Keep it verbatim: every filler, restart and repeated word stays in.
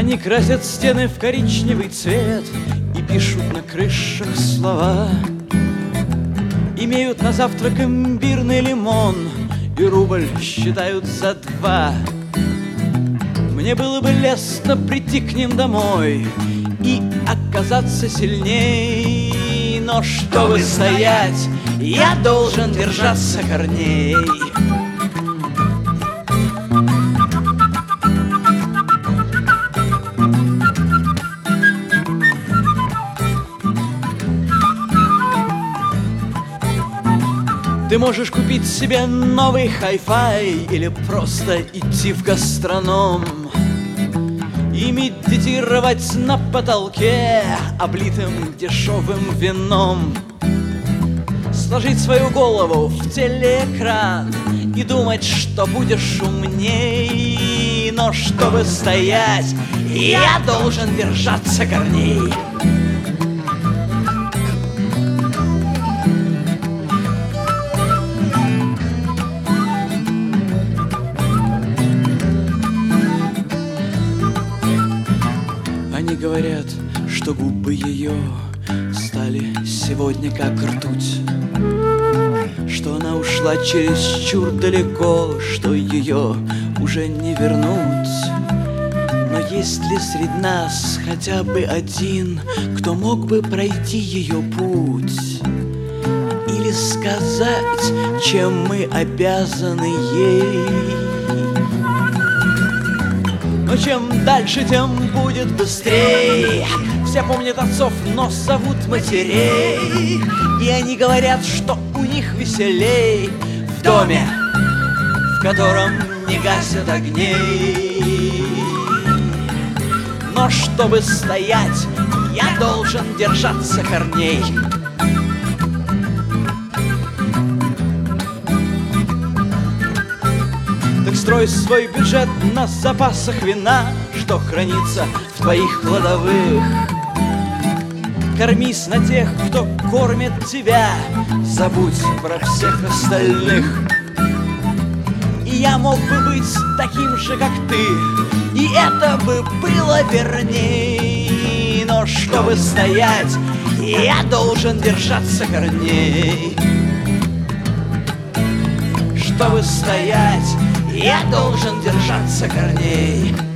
Они красят стены в коричневый цвет и пишут на крышах слова. Имеют на завтрак имбирный лимон и рубль считают за два. Мне было бы лестно прийти к ним домой и оказаться сильней, но чтобы стоять, я должен держаться корней. Ты можешь купить себе новый хай-фай или просто идти в гастроном и медитировать на потолке, облитым дешевым вином. Сложить свою голову в телеэкран и думать, что будешь умней. Но чтобы стоять, я должен держаться корней. Они говорят, что губы ее стали сегодня как ртуть, что она ушла чересчур далеко, что ее уже не вернуть. Но есть ли среди нас хотя бы один, кто мог бы пройти ее путь или сказать, чем мы обязаны ей? Но чем дальше, тем будет быстрее. Все помнят отцов, но зовут матерей. И они говорят, что у них веселей в доме, в котором не гасят огней. Но чтобы стоять, я должен держаться корней. Так строй свой бюджет на запасах вина, что хранится в твоих кладовых. Кормись на тех, кто кормит тебя, забудь про всех остальных. И я мог бы быть таким же, как ты, и это бы было верней. Но чтобы стоять, я должен держаться корней. Чтобы стоять, я должен держаться корней.